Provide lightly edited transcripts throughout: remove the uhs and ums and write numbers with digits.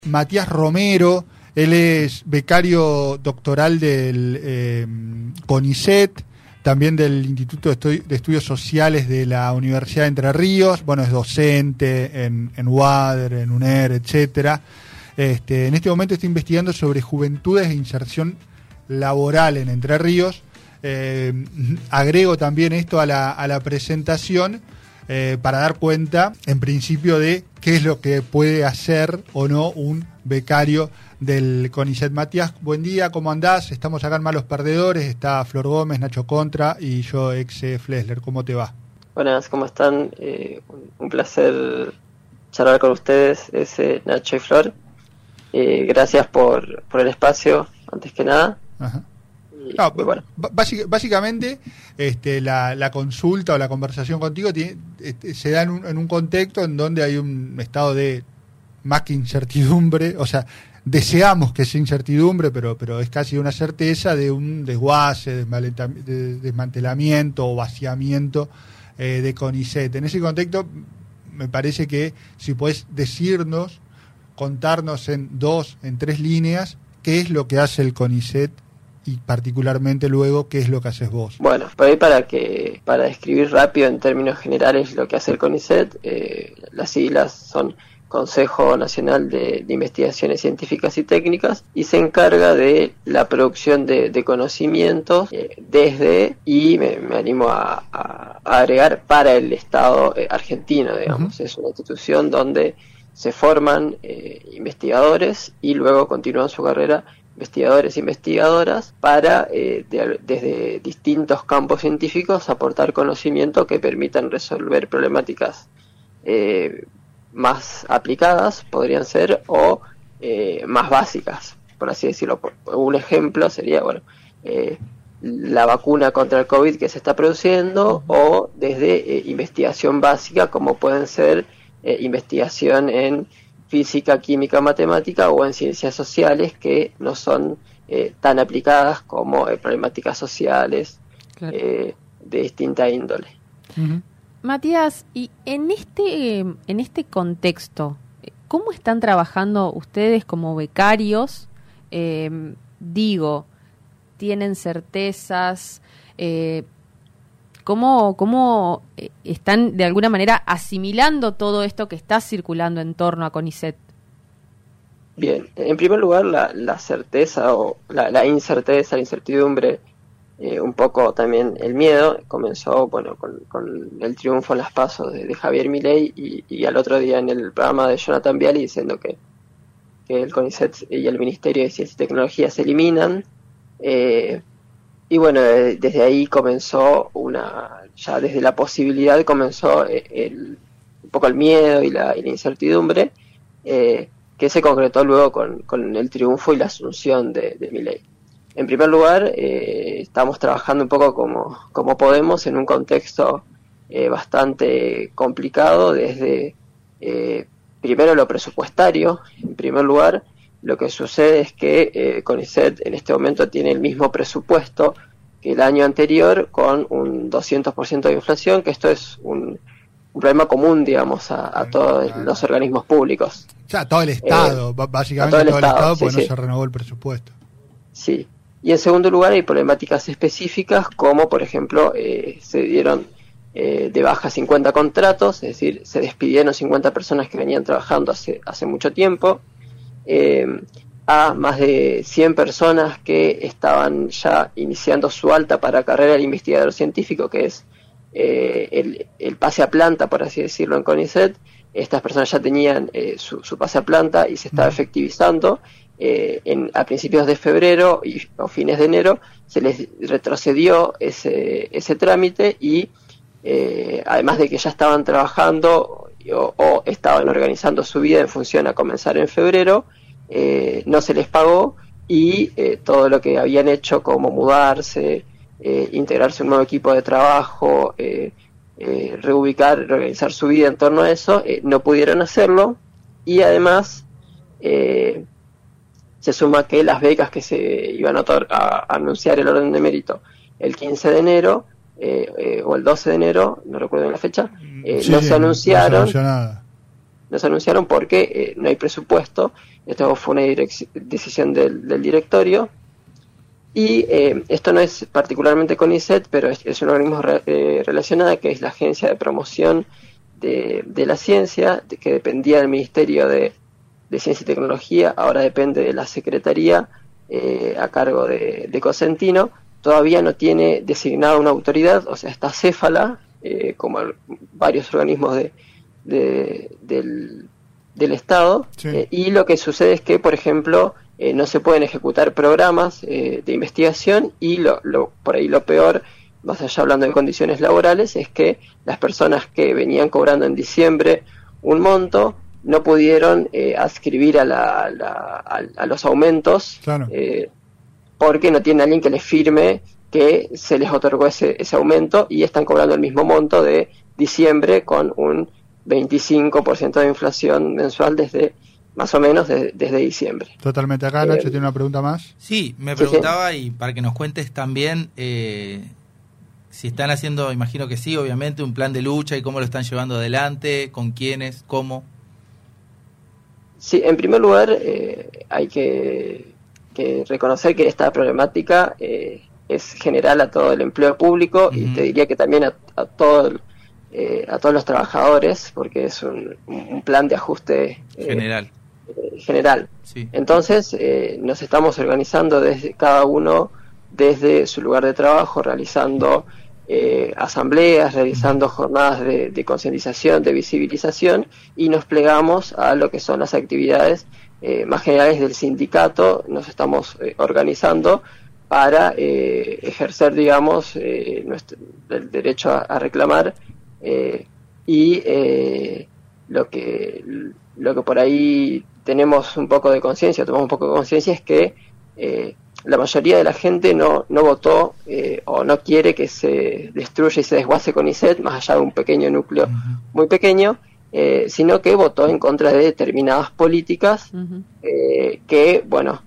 Matías Romero, él es becario doctoral del CONICET, también del Instituto de Estudios Sociales de la Universidad de Entre Ríos. Bueno, es docente en UADER, en UNER, etcétera. En este momento está investigando sobre juventudes e inserción laboral en Entre Ríos. Agrego también esto a la presentación para dar cuenta, en principio, de qué es lo que puede hacer o no un becario del CONICET. Matías, buen día, ¿cómo andás? Estamos acá en Malos Perdedores, está Flor Gómez, Nacho Contra y yo, ex Flesler. ¿Cómo te va? Buenas, ¿cómo están? Un placer charlar con ustedes, Nacho y Flor. Gracias por el espacio, antes que nada. Ajá. No, bueno. Básicamente la consulta o la conversación contigo se da en un contexto en donde hay un estado de más que incertidumbre, o sea, deseamos que sea incertidumbre, pero es casi una certeza de un desguace, desmantelamiento o vaciamiento de CONICET. En ese contexto, me parece que si podés contarnos en 3 líneas, qué es lo que hace el CONICET y particularmente luego qué es lo que haces vos. Bueno, por ahí para describir rápido en términos generales lo que hace el CONICET, las siglas son Consejo Nacional de Investigaciones Científicas y Técnicas, y se encarga de la producción de conocimientos desde, y me animo a agregar, para el Estado argentino, digamos. Uh-huh. Es una institución donde se forman investigadores y luego continúan su carrera investigadores e investigadoras para, desde distintos campos científicos, aportar conocimiento que permitan resolver problemáticas más aplicadas, podrían ser, o más básicas, por así decirlo. Un ejemplo sería, la vacuna contra el COVID que se está produciendo, o desde investigación básica, como pueden ser investigación en física, química, matemática, o en ciencias sociales que no son tan aplicadas como problemáticas sociales, claro, de distinta índole. Uh-huh. Matías, y en este contexto, ¿cómo están trabajando ustedes como becarios? ¿Tienen certezas? ¿Cómo están de alguna manera asimilando todo esto que está circulando en torno a CONICET? Bien, en primer lugar, la certeza o la incerteza, la incertidumbre, un poco también el miedo, comenzó con el triunfo en las PASO de Javier Milei, y al otro día en el programa de Jonathan Viali diciendo que el CONICET y el Ministerio de Ciencia y Tecnología se eliminan. Y bueno, desde ahí comenzó ya desde la posibilidad comenzó un poco el miedo y la incertidumbre, que se concretó luego con el triunfo y la asunción de Milei. En primer lugar, estamos trabajando un poco como podemos en un contexto bastante complicado, desde primero lo presupuestario. En primer lugar, lo que sucede es que CONICET en este momento tiene el mismo presupuesto que el año anterior, con un 200% de inflación, que esto es un problema común, digamos, a todos los organismos públicos. O sea, todo el Estado, básicamente todo el Estado, porque no se renovó el presupuesto. Sí. Y en segundo lugar, hay problemáticas específicas, como por ejemplo se dieron de baja 50 contratos, es decir, se despidieron 50 personas que venían trabajando hace mucho tiempo, a más de 100 personas que estaban ya iniciando su alta para carrera de investigador científico, que es el pase a planta, por así decirlo, en CONICET. Estas personas ya tenían su pase a planta y se estaba efectivizando. A principios de febrero o fines de enero se les retrocedió ese trámite, y además de que ya estaban trabajando o estaban organizando su vida en función a comenzar en febrero, no se les pagó, y todo lo que habían hecho, como mudarse, integrarse a un nuevo equipo de trabajo, reorganizar su vida en torno a eso, no pudieron hacerlo. Y además se suma que las becas que se iban a anunciar el orden de mérito el 15 de enero o el 12 de enero, no recuerdo bien la fecha, no se anunciaron. nos anunciaron porque no hay presupuesto. Esto fue una decisión del directorio. Y esto no es particularmente CONICET, pero es un organismo relacionado, que es la Agencia de Promoción de la Ciencia, que dependía del Ministerio de Ciencia y Tecnología, ahora depende de la Secretaría a cargo de Cosentino. Todavía no tiene designada una autoridad, o sea, está acéfala, como varios organismos del Estado, sí. Y lo que sucede es que, por ejemplo, no se pueden ejecutar programas de investigación, y por ahí lo peor, más allá hablando de condiciones laborales, es que las personas que venían cobrando en diciembre un monto no pudieron adscribir a los aumentos, claro. Porque no tiene alguien que les firme que se les otorgó ese aumento, y están cobrando el mismo monto de diciembre con un 25% de inflación mensual desde más o menos desde diciembre. Totalmente. Acá Nacho tiene una pregunta más. Sí, me preguntaba, sí. Y para que nos cuentes también si están haciendo, imagino que sí, obviamente, un plan de lucha y cómo lo están llevando adelante, con quiénes, cómo. Sí, en primer lugar hay que reconocer que esta problemática es general a todo el empleo público, uh-huh. Y te diría que también a todos los trabajadores, porque es un plan de ajuste general. Sí. Entonces nos estamos organizando cada uno desde su lugar de trabajo, realizando asambleas, realizando jornadas de concientización, de visibilización, y nos plegamos a lo que son las actividades más generales del sindicato. Nos estamos organizando para ejercer, digamos, el derecho a reclamar, y lo que por ahí tenemos un poco de conciencia, tomamos un poco de conciencia, es que la mayoría de la gente no votó o no quiere que se destruya y se desguace CONICET, más allá de un pequeño núcleo muy pequeño, sino que votó en contra de determinadas políticas, que, bueno,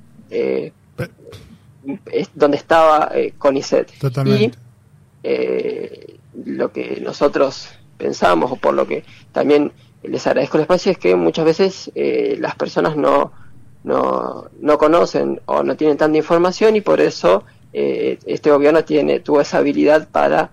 es donde estaba CONICET. Totalmente. Y lo que nosotros pensamos, o por lo que también les agradezco el espacio, es que muchas veces las personas no conocen o no tienen tanta información, y por eso este gobierno tuvo esa habilidad para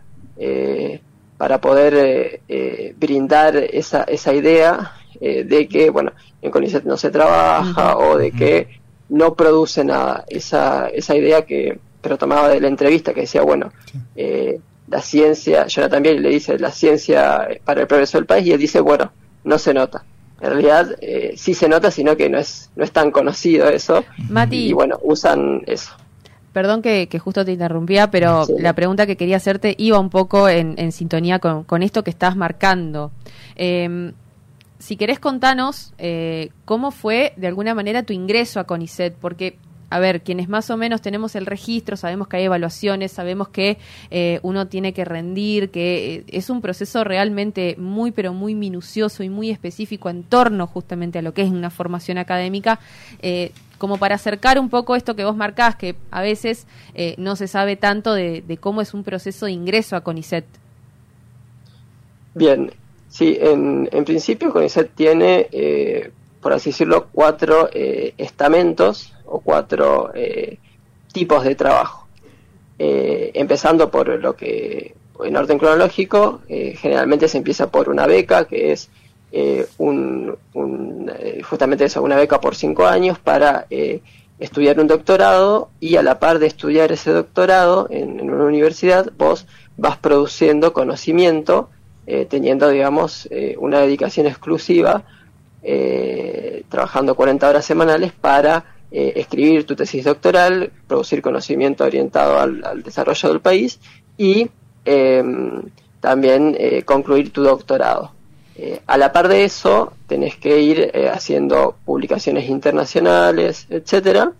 poder brindar esa idea de que, bueno, en CONICET no se trabaja, o de que no produce nada. Esa idea que tomaba de la entrevista, que decía, bueno, la ciencia, Jonathan Biel le dice, la ciencia para el progreso del país, y él dice, bueno, no se nota. En realidad sí se nota, sino que no es tan conocido eso. Mati, y bueno, usan eso. Perdón que justo te interrumpía, pero sí. La pregunta que quería hacerte iba un poco en sintonía con esto que estás marcando. Si querés contanos cómo fue de alguna manera tu ingreso a CONICET, porque, a ver, quienes más o menos tenemos el registro, sabemos que hay evaluaciones, sabemos que uno tiene que rendir, que es un proceso realmente muy, pero muy minucioso y muy específico en torno justamente a lo que es una formación académica, como para acercar un poco esto que vos marcás, que a veces no se sabe tanto de cómo es un proceso de ingreso a CONICET. Bien, sí, en principio CONICET tiene, por así decirlo, 4 estamentos o 4 tipos de trabajo. Empezando por lo que, en orden cronológico, generalmente se empieza por una beca, que es justamente eso, una beca por 5 años para estudiar un doctorado, y a la par de estudiar ese doctorado en una universidad, vos vas produciendo conocimiento, teniendo, digamos, una dedicación exclusiva, trabajando 40 horas semanales para escribir tu tesis doctoral, producir conocimiento orientado al desarrollo del país, y también concluir tu doctorado. A la par de eso, tenés que ir haciendo publicaciones internacionales, etcétera,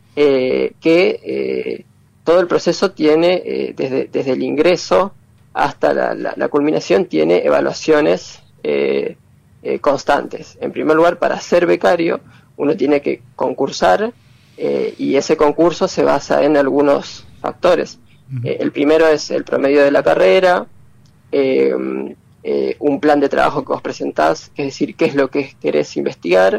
que todo el proceso tiene, desde el ingreso hasta la culminación, tiene evaluaciones constantes. En primer lugar, para ser becario, uno tiene que concursar, y ese concurso se basa en algunos factores. El primero es el promedio de la carrera, un plan de trabajo que vos presentás, es decir, qué es lo que querés investigar,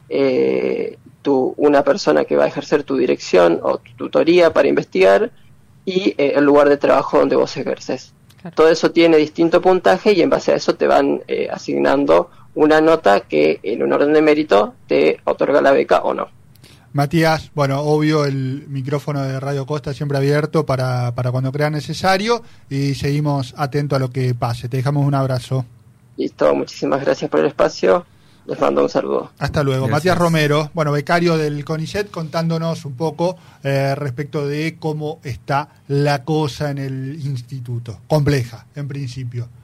una persona que va a ejercer tu dirección o tu tutoría para investigar, y el lugar de trabajo donde vos ejerces. Claro. Todo eso tiene distinto puntaje y en base a eso te van asignando una nota que en un orden de mérito te otorga la beca o no. Matías, bueno, obvio el micrófono de Radio Costa siempre abierto para cuando crea necesario, y seguimos atentos a lo que pase. Te dejamos un abrazo. Listo, muchísimas gracias por el espacio. Les mando un saludo. Hasta luego. Gracias. Matías Romero, bueno, becario del CONICET, contándonos un poco respecto de cómo está la cosa en el instituto. Compleja, en principio.